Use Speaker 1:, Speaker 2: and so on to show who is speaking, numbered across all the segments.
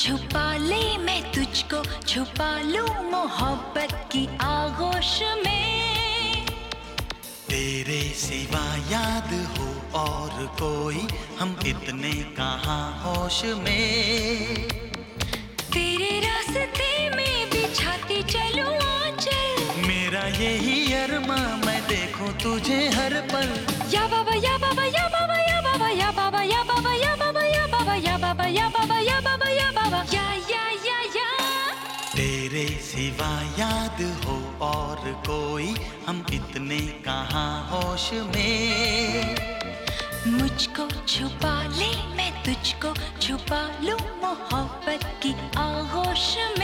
Speaker 1: छुपा ले मैं तुझको, छुपा लूं मोहब्बत की आगोश में।
Speaker 2: तेरे सिवा याद हो और कोई, हम इतने कहाँ होश में।
Speaker 1: तेरे रास्ते में बिछाती चलूं आंचल,
Speaker 2: मेरा यही अरमां मैं देखूं तुझे हर पल।
Speaker 1: या बाबा या बाबा या बाबा या बाबा या बाबा या बाबा या बाबा या बाबा या बाबा या बाबा या बाबा या बाबा या।
Speaker 2: तेरे सिवा याद हो और कोई, हम इतने कहाँ होश में।
Speaker 1: मुझको छुपा ले मैं तुझको, छुपा लूं मोहब्बत की आगोश में।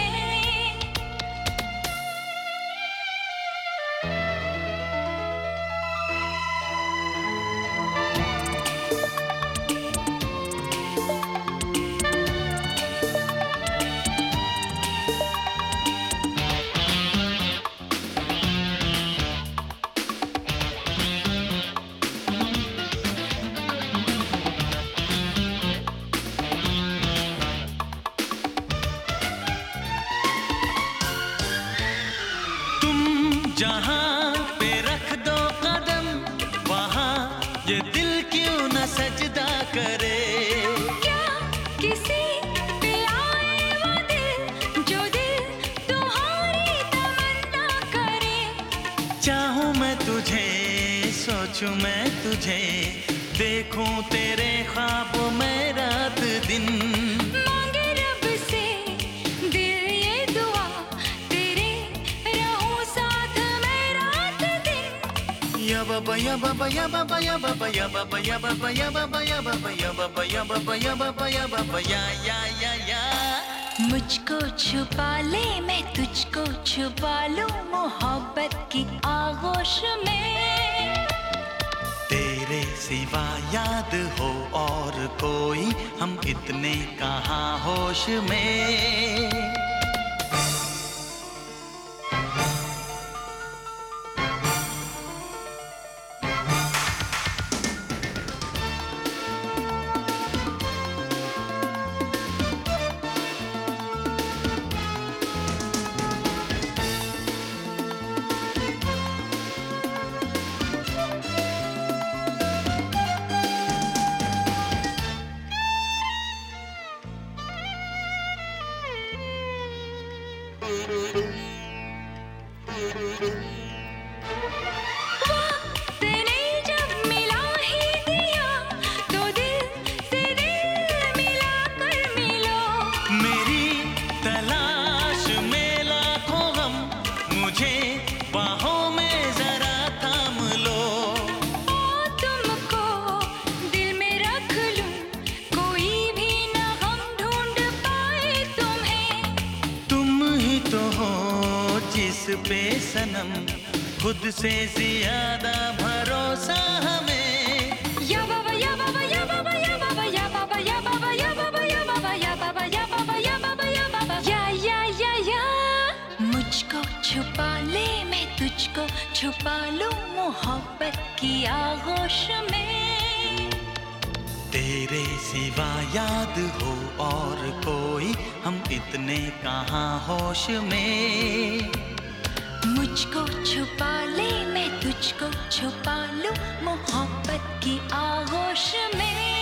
Speaker 2: जहाँ पे रख दो कदम, वहाँ ये दिल क्यों न सजदा करे।
Speaker 1: क्या किसी पे आए वो दिल, जो दिल तुम्हारी तमन्ना करे।
Speaker 2: चाहूँ मैं तुझे, सोचूं मैं तुझे, देखूं तेरे ख्वाब में रात दिन।
Speaker 1: मांगे रब से दिल ये दुआ, तेरे रहूं साथ मैं रात दिन।
Speaker 2: या बाबा या बाबा या बाबा या बाबा या बाबा या बाबा या बाबा या बाबा या बाबा या बाबा या बाबा या बाबा या।
Speaker 1: मुझको छुपा ले मैं तुझको, छुपा लूं मोहब्बत की आगोश में।
Speaker 2: तेरे सिवा याद हो और कोई, हम इतने कहाँ होश में।
Speaker 1: तूने जब मिला ही दिया, तो दिल से दिल मिला कर मिलो।
Speaker 2: मेरी तलाश में लाखों गम, मुझे बाहों में जरा थाम लो।
Speaker 1: ओ तुमको दिल में रख लूं, कोई भी ना गम ढूंढ पाए तुम्हें।
Speaker 2: तुम ही तो हो जिस पे सनम, खुद से ज्यादा भरोसा हमें।
Speaker 1: या बाबा या बाबा या बाबा या बाबा या बाबा या बाबा या बाबा या बाबा या बाबा या बाबा या बाबा या बाबा या। मुझको छुपा ले मैं तुझको, छुपा लूं मोहब्बत की आगोश में।
Speaker 2: तेरे सिवा याद हो और कोई, हम इतने कहाँ होश में।
Speaker 1: मुझको छुपा ले मैं तुझको, छुपा लूं मोहब्बत की आगोश में।